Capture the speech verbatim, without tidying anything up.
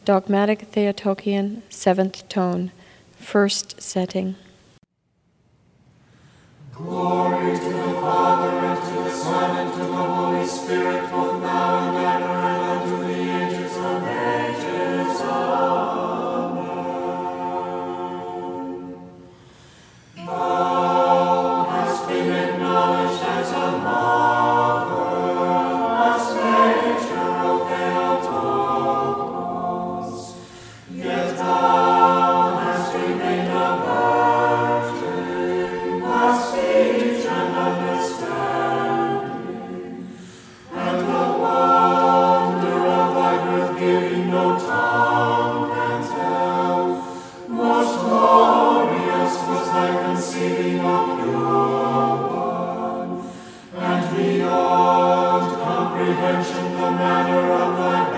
Dogmatic Theotokian, seventh tone, first setting. Glory to the Father, and to the Son, and to the Holy Spirit, both now and ever, and unto the ages of ages. Amen. Thou hast been acknowledged as a mother, as nature of Theotokos, yet thou hast remained a virgin, as speech and understanding, and the wonder of thy birth giving no tongue can tell. Most glorious was thy conceiving, O pure one, and beyond comprehension the manner of thy